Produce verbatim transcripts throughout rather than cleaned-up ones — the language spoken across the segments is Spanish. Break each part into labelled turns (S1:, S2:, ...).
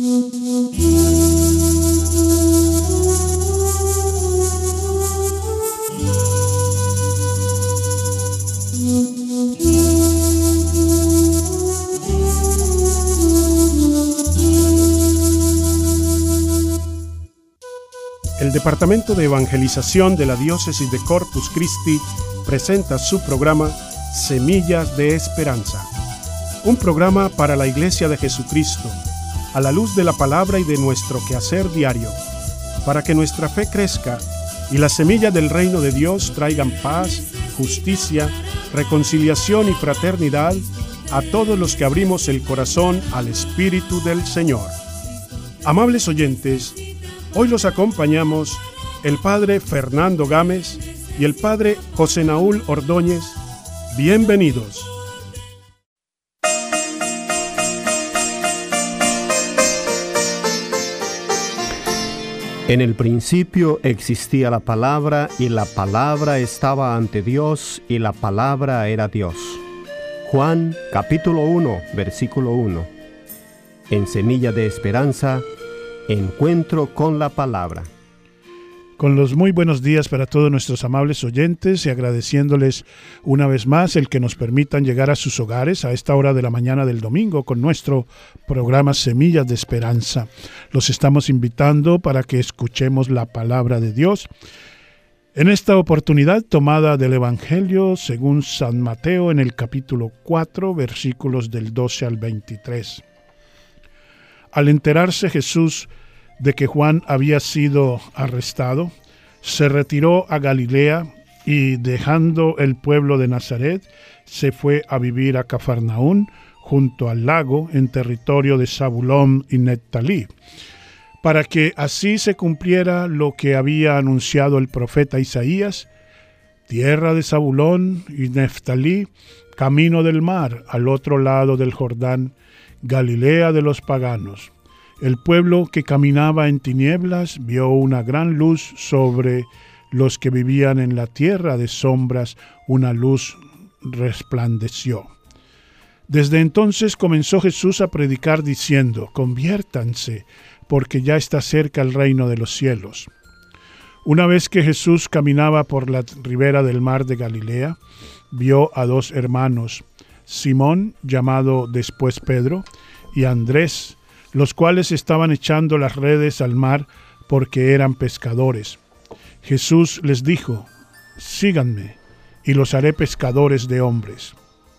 S1: El Departamento de Evangelización de la Diócesis de Corpus Christi presenta su programa Semillas de Esperanza, un programa para la Iglesia de Jesucristo, a la luz de la palabra y de nuestro quehacer diario, para que nuestra fe crezca y las semillas del reino de Dios traigan paz, justicia, reconciliación y fraternidad a todos los que abrimos el corazón al Espíritu del Señor. Amables oyentes, hoy los acompañamos el Padre Fernando Gámez y el Padre José Naúl Ordóñez. Bienvenidos.
S2: En el principio existía la palabra, y la palabra estaba ante Dios, y la palabra era Dios. Juan capítulo uno, versículo uno. En Semilla de Esperanza, encuentro con la palabra.
S1: Con los muy buenos días para todos nuestros amables oyentes y agradeciéndoles una vez más el que nos permitan llegar a sus hogares a esta hora de la mañana del domingo con nuestro programa Semillas de Esperanza. Los estamos invitando para que escuchemos la palabra de Dios. En esta oportunidad tomada del Evangelio según San Mateo en el capítulo cuatro, versículos del doce al veintitrés. Al enterarse Jesús de que Juan había sido arrestado, se retiró a Galilea y, dejando el pueblo de Nazaret, se fue a vivir a Cafarnaún, junto al lago, en territorio de Zabulón y Neftalí, para que así se cumpliera lo que había anunciado el profeta Isaías: tierra de Zabulón y Neftalí, camino del mar, al otro lado del Jordán, Galilea de los paganos. El pueblo que caminaba en tinieblas vio una gran luz, sobre los que vivían en la tierra de sombras una luz resplandeció. Desde entonces comenzó Jesús a predicar diciendo: conviértanse, porque ya está cerca el reino de los cielos. Una vez que Jesús caminaba por la ribera del mar de Galilea, vio a dos hermanos, Simón, llamado después Pedro, y Andrés, los cuales estaban echando las redes al mar porque eran pescadores. Jesús les dijo: síganme, y los haré pescadores de hombres.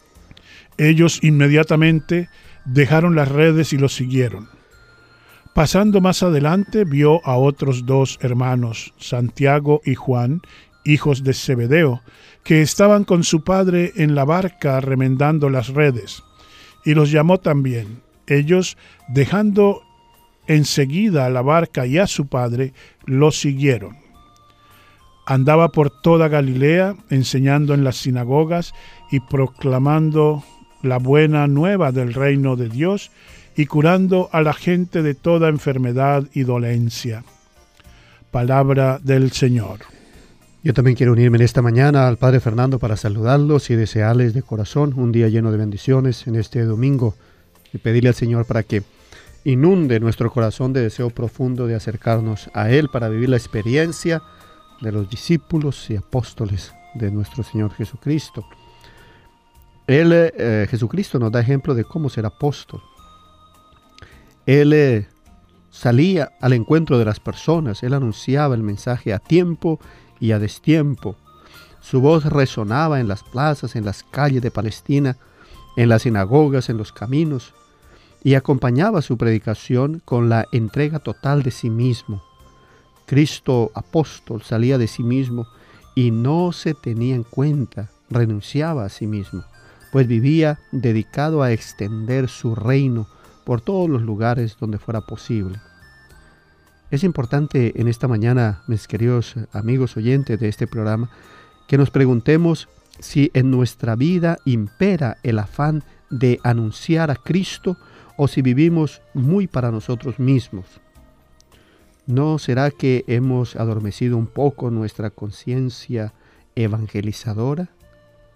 S1: Ellos inmediatamente dejaron las redes y los siguieron. Pasando más adelante, vio a otros dos hermanos, Santiago y Juan, hijos de Zebedeo, que estaban con su padre en la barca remendando las redes, y los llamó también. Ellos, dejando enseguida a la barca y a su padre, los siguieron. Andaba por toda Galilea, enseñando en las sinagogas y proclamando la buena nueva del reino de Dios y curando a la gente de toda enfermedad y dolencia. Palabra del Señor.
S2: Yo también quiero unirme en esta mañana al Padre Fernando para saludarlos y desearles de corazón un día lleno de bendiciones en este domingo, y pedirle al Señor para que inunde nuestro corazón de deseo profundo de acercarnos a Él para vivir la experiencia de los discípulos y apóstoles de nuestro Señor Jesucristo. Él, eh, Jesucristo nos da ejemplo de cómo ser apóstol. Él eh, salía al encuentro de las personas, Él anunciaba el mensaje a tiempo y a destiempo. Su voz resonaba en las plazas, en las calles de Palestina, en las sinagogas, en los caminos, y acompañaba su predicación con la entrega total de sí mismo. Cristo apóstol salía de sí mismo y no se tenía en cuenta, renunciaba a sí mismo, pues vivía dedicado a extender su reino por todos los lugares donde fuera posible. Es importante en esta mañana, mis queridos amigos oyentes de este programa, que nos preguntemos si en nuestra vida impera el afán de anunciar a Cristo o si vivimos muy para nosotros mismos. ¿No será que hemos adormecido un poco nuestra conciencia evangelizadora?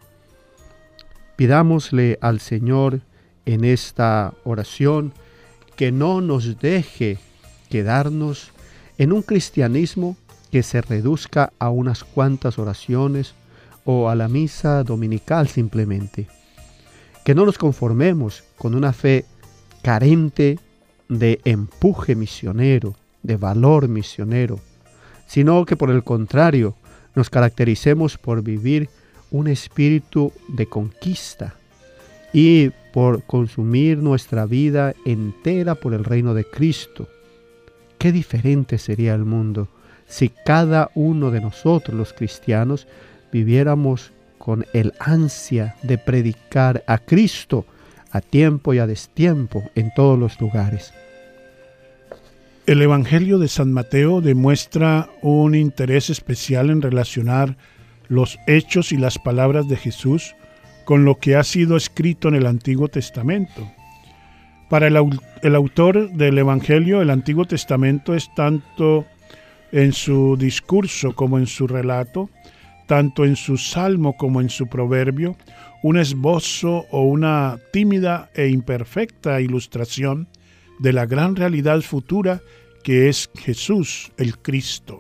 S2: Pidámosle al Señor en esta oración que no nos deje quedarnos en un cristianismo que se reduzca a unas cuantas oraciones o a la misa dominical simplemente. Que no nos conformemos con una fe carente de empuje misionero, de valor misionero, sino que por el contrario nos caractericemos por vivir un espíritu de conquista y por consumir nuestra vida entera por el reino de Cristo. Qué diferente sería el mundo si cada uno de nosotros los cristianos viviéramos con el ansia de predicar a Cristo a tiempo y a destiempo en todos los lugares.
S1: El Evangelio de San Mateo demuestra un interés especial en relacionar los hechos y las palabras de Jesús con lo que ha sido escrito en el Antiguo Testamento. Para el, el autor del Evangelio, el Antiguo Testamento es tanto en su discurso como en su relato, tanto en su salmo como en su proverbio, un esbozo o una tímida e imperfecta ilustración de la gran realidad futura que es Jesús, el Cristo.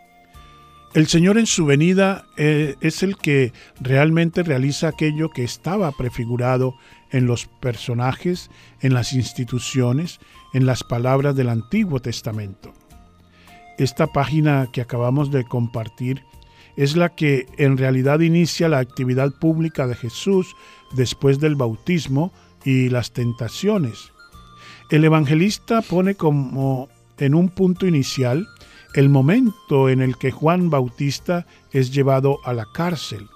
S1: El Señor en su venida eh, es el que realmente realiza aquello que estaba prefigurado en los personajes, en las instituciones, en las palabras del Antiguo Testamento. Esta página que acabamos de compartir es la que en realidad inicia la actividad pública de Jesús después del bautismo y las tentaciones. El evangelista pone como en un punto inicial el momento en el que Juan Bautista es llevado a la cárcel.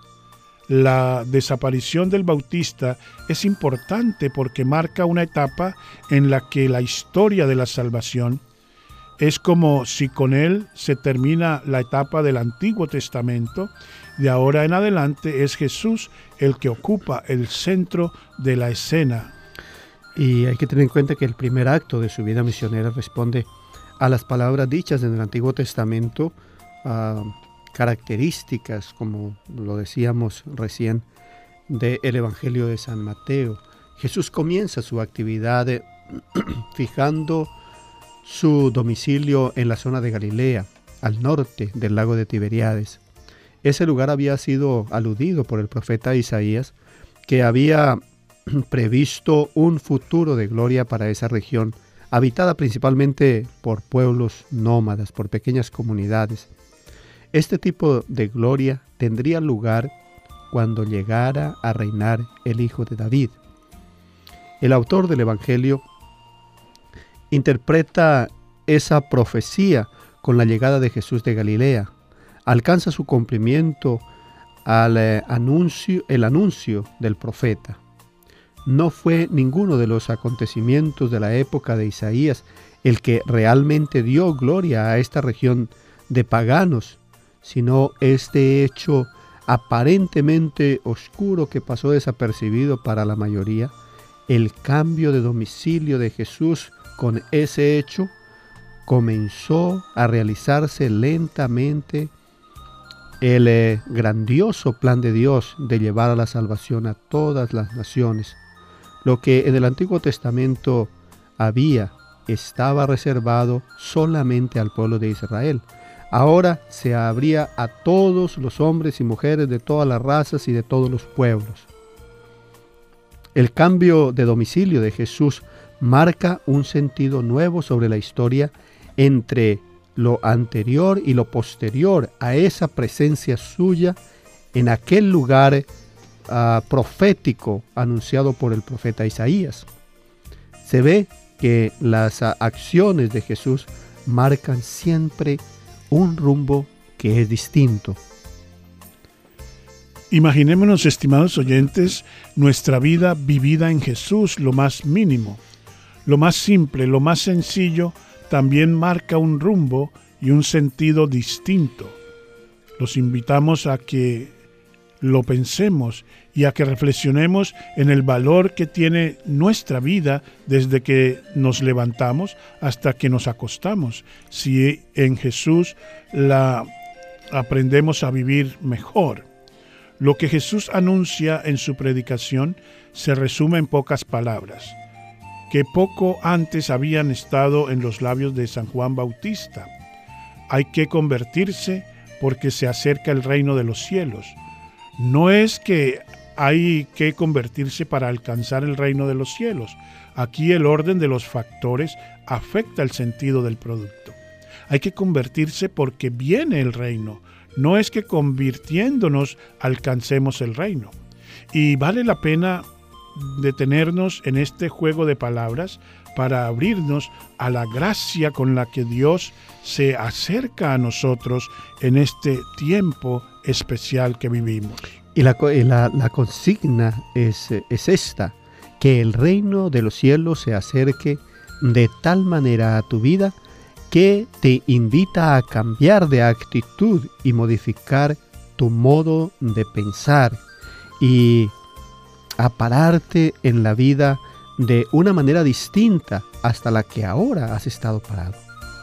S1: La desaparición del Bautista es importante porque marca una etapa en la que la historia de la salvación es como si con él se termina la etapa del Antiguo Testamento. De ahora en adelante es Jesús el que ocupa el centro de la escena.
S2: Y hay que tener en cuenta que el primer acto de su vida misionera responde a las palabras dichas en el Antiguo Testamento, uh, características, como lo decíamos recién, del Evangelio de San Mateo. Jesús comienza su actividad eh, fijando su domicilio en la zona de Galilea, al norte del lago de Tiberíades. Ese lugar había sido aludido por el profeta Isaías, que había previsto un futuro de gloria para esa región, habitada principalmente por pueblos nómadas, por pequeñas comunidades. Este tipo de gloria tendría lugar cuando llegara a reinar el Hijo de David. El autor del Evangelio interpreta esa profecía con la llegada de Jesús de Galilea. Alcanza su cumplimiento al eh, anuncio, el anuncio del profeta. No fue ninguno de los acontecimientos de la época de Isaías el que realmente dio gloria a esta región de paganos, sino este hecho aparentemente oscuro que pasó desapercibido para la mayoría, el cambio de domicilio de Jesús. Con ese hecho comenzó a realizarse lentamente el eh, grandioso plan de Dios de llevar a la salvación a todas las naciones. Lo que en el Antiguo Testamento había estaba reservado solamente al pueblo de Israel. Ahora se abría a todos los hombres y mujeres de todas las razas y de todos los pueblos. El cambio de domicilio de Jesús marca un sentido nuevo sobre la historia entre lo anterior y lo posterior a esa presencia suya en aquel lugar uh, profético anunciado por el profeta Isaías. Se ve que las uh, acciones de Jesús marcan siempre un rumbo que es distinto.
S1: Imaginémonos, estimados oyentes, nuestra vida vivida en Jesús, lo más mínimo. Lo más simple, lo más sencillo, también marca un rumbo y un sentido distinto. Los invitamos a que lo pensemos y a que reflexionemos en el valor que tiene nuestra vida desde que nos levantamos hasta que nos acostamos. Si en Jesús la aprendemos a vivir mejor. Lo que Jesús anuncia en su predicación se resume en pocas palabras. que poco antes habían estado en los labios de San Juan Bautista. Hay que convertirse porque se acerca el reino de los cielos. No es que hay que convertirse para alcanzar el reino de los cielos. Aquí el orden de los factores afecta el sentido del producto. Hay que convertirse porque viene el reino. No es que convirtiéndonos alcancemos el reino. Y vale la pena detenernos en este juego de palabras para abrirnos a la gracia con la que Dios se acerca a nosotros en este tiempo especial que vivimos.
S2: Y la, la, la consigna es, es esta, que el reino de los cielos se acerque de tal manera a tu vida que te invita a cambiar de actitud y modificar tu modo de pensar y a pararte en la vida de una manera distinta hasta la que ahora has estado parado.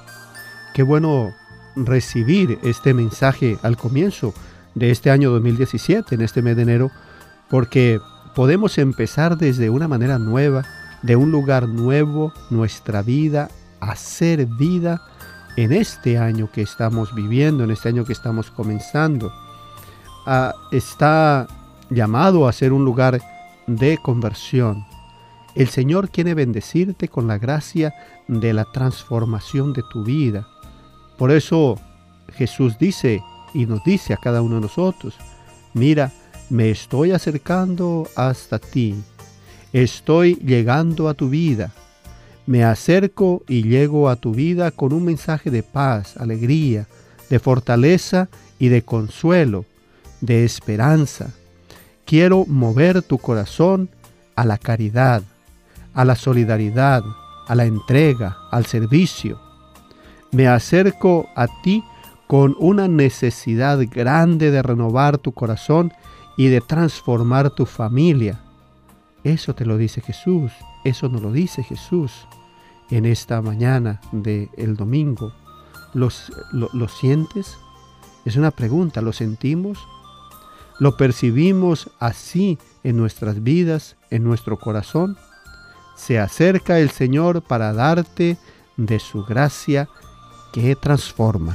S2: Qué bueno recibir este mensaje al comienzo de este año dos mil diecisiete, en este mes de enero, porque podemos empezar desde una manera nueva, de un lugar nuevo, nuestra vida, hacer vida en este año que estamos viviendo, en este año que estamos comenzando. Ah, está llamado a ser un lugar de conversión. El Señor quiere bendecirte con la gracia de la transformación de tu vida. Por eso Jesús dice y nos dice a cada uno de nosotros, mira, me estoy acercando hasta ti, estoy llegando a tu vida, me acerco y llego a tu vida con un mensaje de paz, alegría, de fortaleza y de consuelo, de esperanza. Quiero mover tu corazón a la caridad, a la solidaridad, a la entrega, al servicio. Me acerco a ti con una necesidad grande de renovar tu corazón y de transformar tu familia. Eso te lo dice Jesús, eso nos lo dice Jesús en esta mañana del domingo. ¿Los, lo, ¿Lo sientes? Es una pregunta, ¿lo sentimos? ¿Lo percibimos así en nuestras vidas, en nuestro corazón? Se acerca el Señor para darte de su gracia que transforma.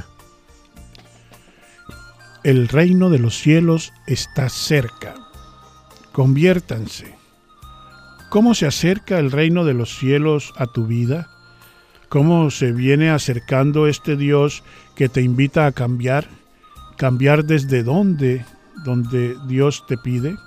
S1: El reino de los cielos está cerca. Conviértanse. ¿Cómo se acerca el reino de los cielos a tu vida? ¿Cómo se viene acercando este Dios que te invita a cambiar? ¿Cambiar desde dónde? Donde Dios te pide.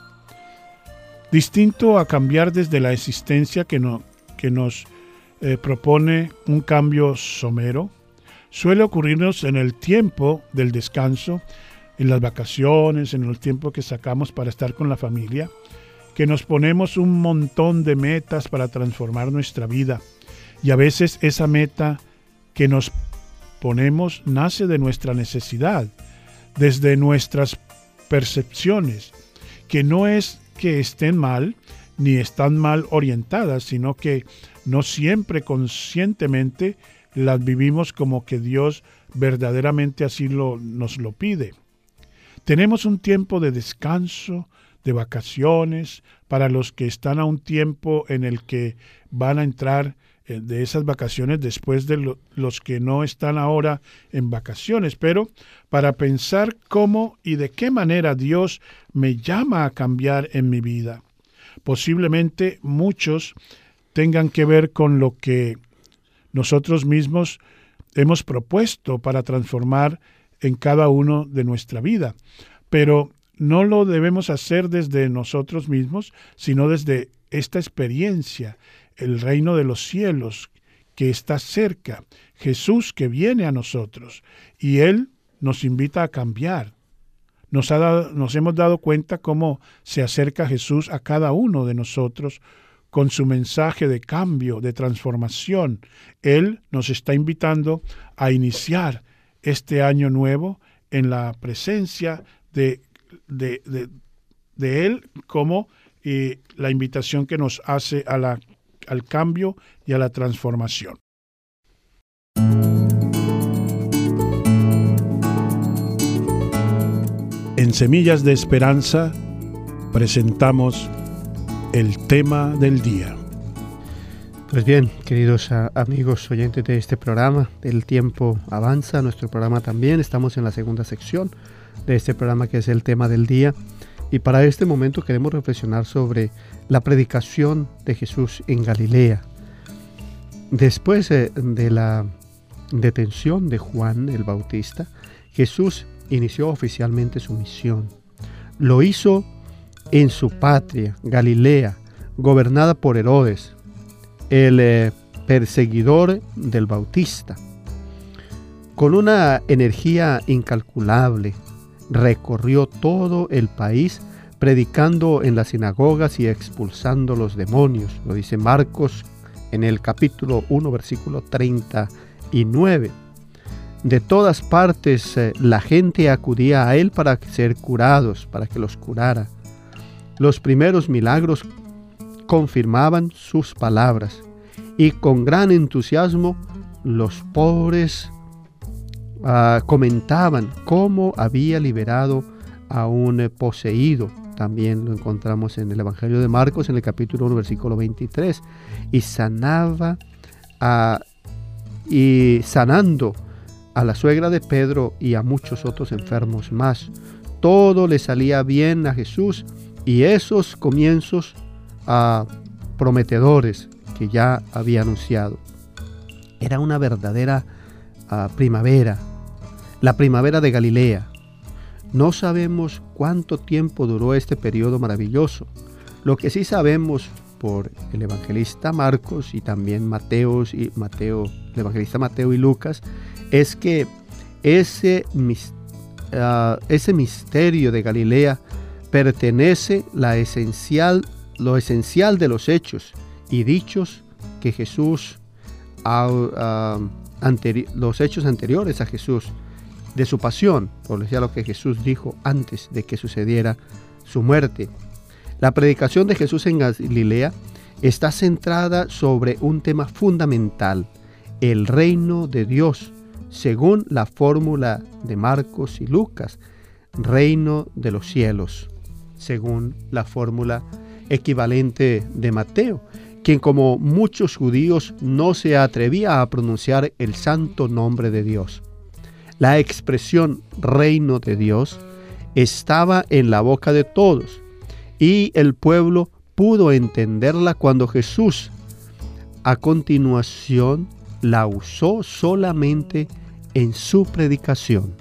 S1: Distinto a cambiar desde la existencia que, no, que nos eh, propone un cambio somero, suele ocurrirnos en el tiempo del descanso, en las vacaciones, en el tiempo que sacamos para estar con la familia, que nos ponemos un montón de metas para transformar nuestra vida. Y a veces esa meta que nos ponemos nace de nuestra necesidad, desde nuestras percepciones, que no es que estén mal, ni están mal orientadas, sino que no siempre conscientemente las vivimos como que Dios verdaderamente así lo, nos lo pide. Tenemos un tiempo de descanso, de vacaciones, para los que están a un tiempo en el que van a entrar de esas vacaciones después de lo, los que no están ahora en vacaciones, pero para pensar cómo y de qué manera Dios me llama a cambiar en mi vida. Posiblemente muchos tengan que ver con lo que nosotros mismos hemos propuesto para transformar en cada uno de nuestra vida, pero no lo debemos hacer desde nosotros mismos, sino desde esta experiencia, el reino de los cielos que está cerca, Jesús que viene a nosotros y Él nos invita a cambiar. Nos, ha dado, nos hemos dado cuenta cómo se acerca Jesús a cada uno de nosotros con su mensaje de cambio, de transformación. Él nos está invitando a iniciar este año nuevo en la presencia de, de, de, de Él, como eh, la invitación que nos hace a la, al cambio y a la transformación. En Semillas de Esperanza presentamos el tema del día.
S2: Pues bien, queridos a, amigos oyentes de este programa, el tiempo avanza, nuestro programa también, estamos en la segunda sección de este programa que es el tema del día, y para este momento queremos reflexionar sobre la predicación de Jesús en Galilea. Después eh, de la detención de Juan el Bautista, Jesús inició oficialmente su misión. Lo hizo en su patria, Galilea, gobernada por Herodes, el eh, perseguidor del Bautista. Con una energía incalculable, recorrió todo el país predicando en las sinagogas y expulsando los demonios. Lo dice Marcos en el capítulo uno, versículo treinta y nueve. De todas partes eh, la gente acudía a él para ser curados, para que los curara. Los primeros milagros confirmaban sus palabras, y con gran entusiasmo los pobres uh, comentaban cómo había liberado a un poseído. También lo encontramos en el Evangelio de Marcos, en el capítulo uno, versículo veintitrés, y sanaba a, y sanando a la suegra de Pedro y a muchos otros enfermos más. Todo le salía bien a Jesús, y esos comienzos uh, prometedores que ya había anunciado. Era una verdadera uh, primavera, la primavera de Galilea. No sabemos cuánto tiempo duró este periodo maravilloso. Lo que sí sabemos por el evangelista Marcos y también Mateos y Mateo, el evangelista Mateo y Lucas, es que ese, uh, ese misterio de Galilea pertenece la esencial, lo esencial de los hechos y dichos que Jesús, uh, uh, anteri- los hechos anteriores a Jesús, de su pasión, o sea, lo que Jesús dijo antes de que sucediera su muerte. La predicación de Jesús en Galilea está centrada sobre un tema fundamental, el reino de Dios, según la fórmula de Marcos y Lucas, reino de los cielos, según la fórmula equivalente de Mateo, quien como muchos judíos no se atrevía a pronunciar el santo nombre de Dios. La expresión reino de Dios estaba en la boca de todos, y el pueblo pudo entenderla cuando Jesús, a continuación, la usó solamente en su predicación.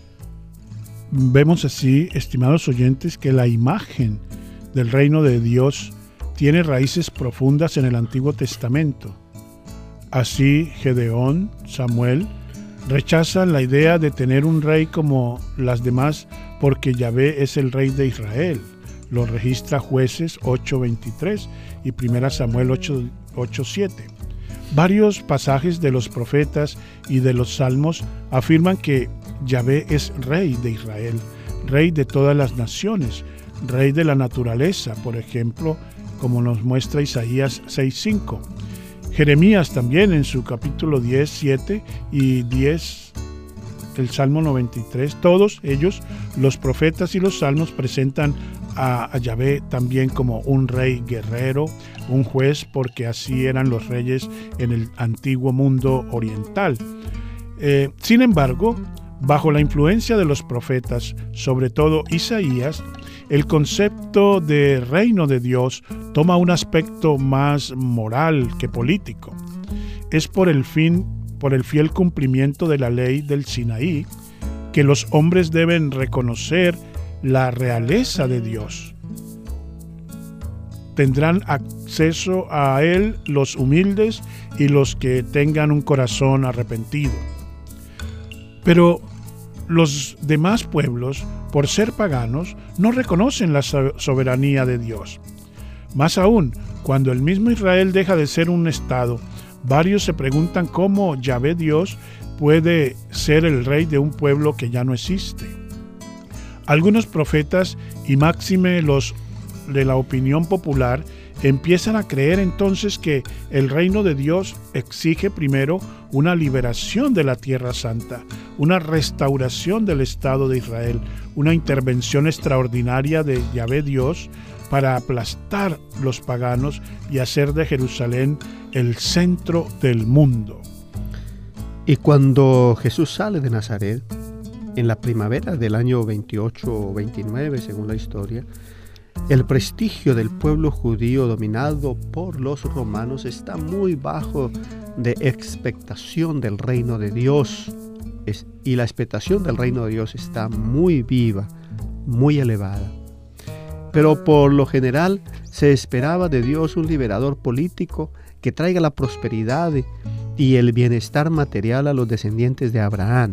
S1: Vemos así, estimados oyentes, que la imagen del reino de Dios tiene raíces profundas en el Antiguo Testamento. Así, Gedeón, Samuel, rechazan la idea de tener un rey como las demás porque Yahvé es el rey de Israel. Lo registra Jueces ocho veintitrés y primera Samuel ocho siete. Varios pasajes de los profetas y de los salmos afirman que Yahvé es rey de Israel, rey de todas las naciones, rey de la naturaleza, por ejemplo, como nos muestra Isaías seis cinco. Jeremías también en su capítulo diez, siete y diez, el Salmo noventa y tres, todos ellos, los profetas y los salmos, presentan a, a Yahvé también como un rey guerrero, un juez, porque así eran los reyes en el antiguo mundo oriental. Eh, sin embargo, bajo la influencia de los profetas, sobre todo Isaías, el concepto de reino de Dios toma un aspecto más moral que político. Es por el fin, por el fiel cumplimiento de la ley del Sinaí, que los hombres deben reconocer la realeza de Dios. Tendrán acceso a él los humildes y los que tengan un corazón arrepentido. Pero los demás pueblos, por ser paganos, no reconocen la soberanía de Dios. Más aún, cuando el mismo Israel deja de ser un estado, varios se preguntan cómo Yahvé Dios puede ser el rey de un pueblo que ya no existe. Algunos profetas, y máxime los de la opinión popular, empiezan a creer entonces que el reino de Dios exige primero una liberación de la Tierra Santa, una restauración del Estado de Israel, una intervención extraordinaria de Yahvé Dios para aplastar los paganos y hacer de Jerusalén el centro del mundo.
S2: Y cuando Jesús sale de Nazaret, en la primavera del año veintiocho o veintinueve, según la historia, el prestigio del pueblo judío dominado por los romanos está muy bajo de expectación del reino de Dios. Es, y la expectación del reino de Dios está muy viva, muy elevada. Pero por lo general se esperaba de Dios un liberador político que traiga la prosperidad y el bienestar material a los descendientes de Abraham.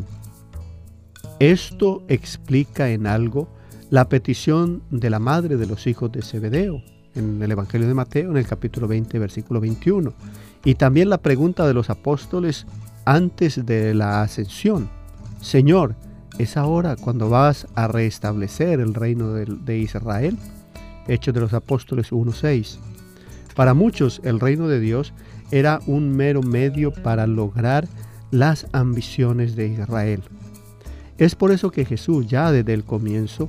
S2: Esto explica en algo la petición de la madre de los hijos de Zebedeo en el Evangelio de Mateo, en el capítulo veinte, versículo veintiuno, y también la pregunta de los apóstoles antes de la ascensión: Señor, ¿es ahora cuando vas a restablecer el reino de, de Israel? Hechos de los Apóstoles uno seis. Para muchos el reino de Dios era un mero medio para lograr las ambiciones de Israel. Es por eso que Jesús ya desde el comienzo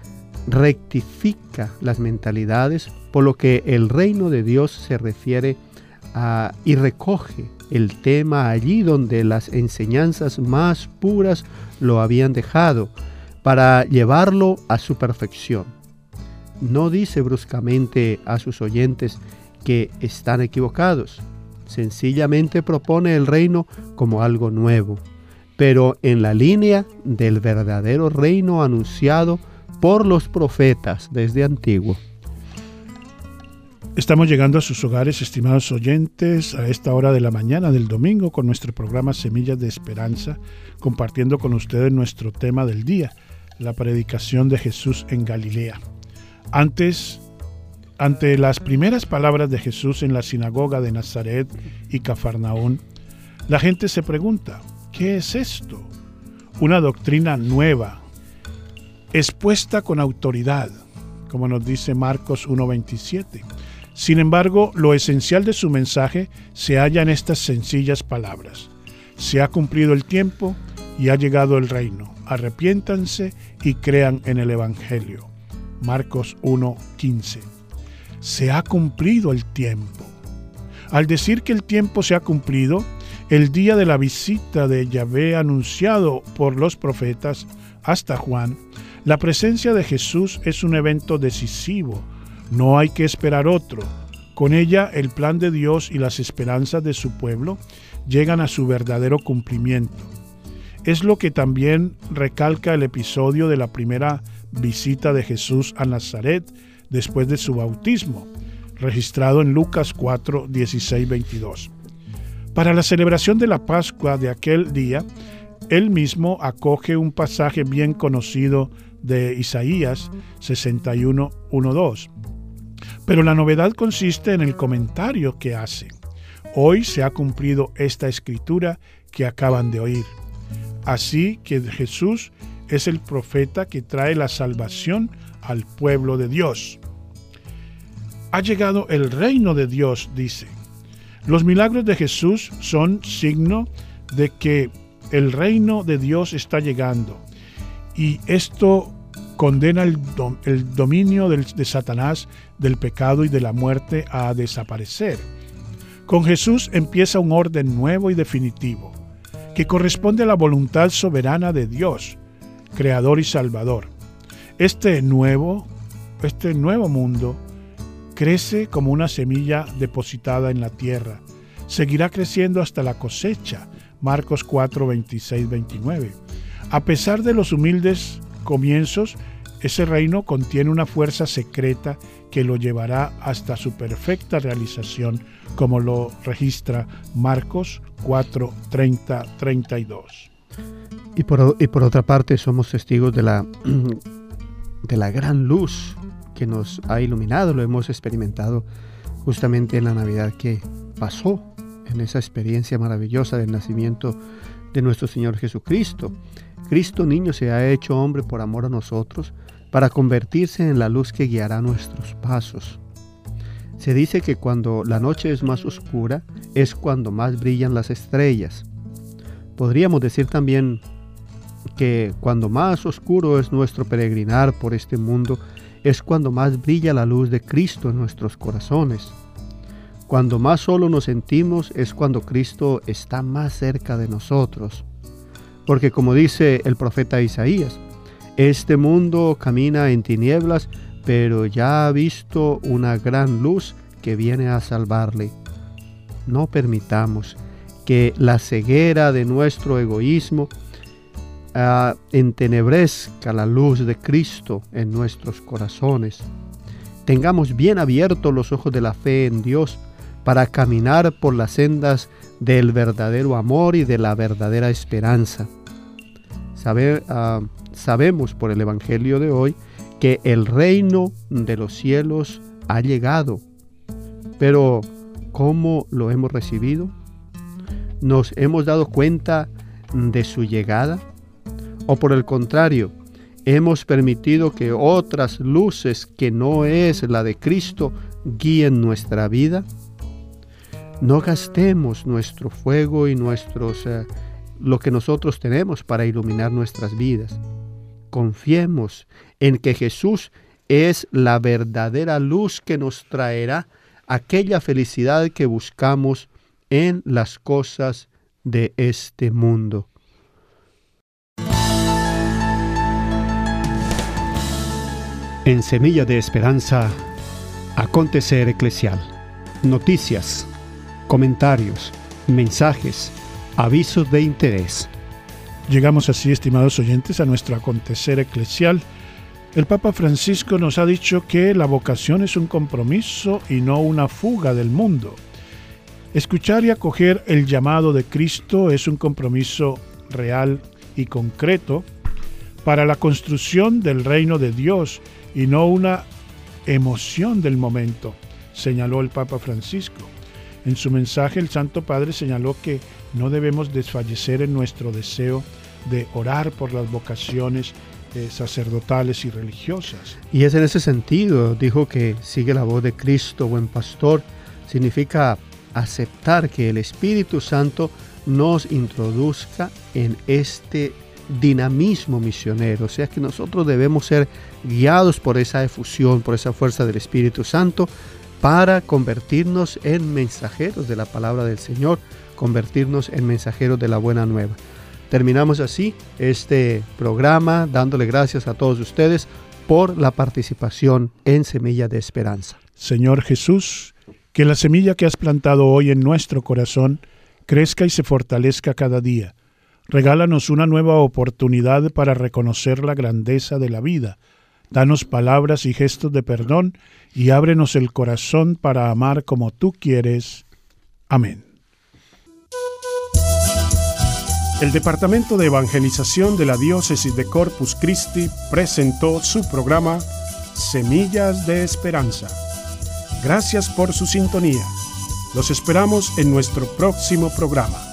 S2: rectifica las mentalidades, por lo que el reino de Dios se refiere a, y recoge el tema allí donde las enseñanzas más puras lo habían dejado, para llevarlo a su perfección. No dice bruscamente a sus oyentes que están equivocados, sencillamente propone el reino como algo nuevo, pero en la línea del verdadero reino anunciado por los profetas desde antiguo.
S1: Estamos llegando a sus hogares, estimados oyentes, a esta hora de la mañana del domingo con nuestro programa Semillas de Esperanza, compartiendo con ustedes nuestro tema del día, la predicación de Jesús en Galilea. Antes, ante las primeras palabras de Jesús en la sinagoga de Nazaret y Cafarnaún, la gente se pregunta: ¿qué es esto? Una doctrina nueva, expuesta con autoridad, como nos dice Marcos uno veintisiete. Sin embargo, lo esencial de su mensaje se halla en estas sencillas palabras: se ha cumplido el tiempo y ha llegado el reino. Arrepiéntanse y crean en el Evangelio. Marcos uno quince. Se ha cumplido el tiempo. Al decir que el tiempo se ha cumplido, el día de la visita de Yahvé anunciado por los profetas hasta Juan, la presencia de Jesús es un evento decisivo. No hay que esperar otro. Con ella, el plan de Dios y las esperanzas de su pueblo llegan a su verdadero cumplimiento. Es lo que también recalca el episodio de la primera visita de Jesús a Nazaret después de su bautismo, registrado en Lucas cuatro, dieciséis, veintidós. Para la celebración de la Pascua de aquel día, él mismo acoge un pasaje bien conocido de Isaías sesenta y uno, uno, dos. Pero la novedad consiste en el comentario que hace: hoy se ha cumplido esta escritura que acaban de oír. Así que Jesús es el profeta que trae la salvación al pueblo de Dios. Ha llegado el reino de Dios, dice. Los milagros de Jesús son signo de que el reino de Dios está llegando, y esto condena el, dom- el dominio del, de Satanás, del pecado y de la muerte a desaparecer. Con Jesús empieza un orden nuevo y definitivo, que corresponde a la voluntad soberana de Dios, Creador y Salvador. Este nuevo, este nuevo mundo crece como una semilla depositada en la tierra. Seguirá creciendo hasta la cosecha. Marcos cuatro, veintiséis, veintinueve. A pesar de los humildes comienzos, ese reino contiene una fuerza secreta que lo llevará hasta su perfecta realización, como lo registra Marcos cuatro, treinta, treinta y dos.
S2: Y por, y por otra parte somos testigos de la, de la gran luz que nos ha iluminado, lo hemos experimentado justamente en la Navidad que pasó, en esa experiencia maravillosa del nacimiento de nuestro Señor Jesucristo. Cristo niño se ha hecho hombre por amor a nosotros, para convertirse en la luz que guiará nuestros pasos. Se dice que cuando la noche es más oscura, es cuando más brillan las estrellas. Podríamos decir también que cuando más oscuro es nuestro peregrinar por este mundo, es cuando más brilla la luz de Cristo en nuestros corazones. Cuando más solo nos sentimos es cuando Cristo está más cerca de nosotros. Porque como dice el profeta Isaías, este mundo camina en tinieblas, pero ya ha visto una gran luz que viene a salvarle. No permitamos que la ceguera de nuestro egoísmo uh, entenebrezca la luz de Cristo en nuestros corazones. Tengamos bien abiertos los ojos de la fe en Dios para caminar por las sendas del verdadero amor y de la verdadera esperanza. Sabe, uh, sabemos por el Evangelio de hoy que el reino de los cielos ha llegado. Pero, ¿cómo lo hemos recibido? ¿Nos hemos dado cuenta de su llegada? ¿O por el contrario, hemos permitido que otras luces que no es la de Cristo guíen nuestra vida? No gastemos nuestro fuego y nuestros, eh, lo que nosotros tenemos para iluminar nuestras vidas. Confiemos en que Jesús es la verdadera luz que nos traerá aquella felicidad que buscamos en las cosas de este mundo.
S3: En Semilla de Esperanza, Acontecer Eclesial. Noticias, comentarios, mensajes, avisos de interés.
S1: Llegamos así, estimados oyentes, a nuestro Acontecer Eclesial. El Papa Francisco nos ha dicho que la vocación es un compromiso y no una fuga del mundo. Escuchar y acoger el llamado de Cristo es un compromiso real y concreto para la construcción del reino de Dios y no una emoción del momento, señaló el Papa Francisco. En su mensaje, el Santo Padre señaló que no debemos desfallecer en nuestro deseo de orar por las vocaciones eh, sacerdotales y religiosas.
S2: Y es en ese sentido, dijo que sigue la voz de Cristo, buen pastor, significa aceptar que el Espíritu Santo nos introduzca en este dinamismo misionero, o sea que nosotros debemos ser guiados por esa efusión, por esa fuerza del Espíritu Santo, para convertirnos en mensajeros de la palabra del Señor, convertirnos en mensajeros de la buena nueva. Terminamos así este programa dándole gracias a todos ustedes por la participación en Semilla de Esperanza.
S1: Señor Jesús, que la semilla que has plantado hoy en nuestro corazón crezca y se fortalezca cada día. Regálanos una nueva oportunidad para reconocer la grandeza de la vida. Danos palabras y gestos de perdón y ábrenos el corazón para amar como tú quieres. Amén.
S4: El Departamento de Evangelización de la Diócesis de Corpus Christi presentó su programa Semillas de Esperanza. Gracias por su sintonía. Los esperamos en nuestro próximo programa.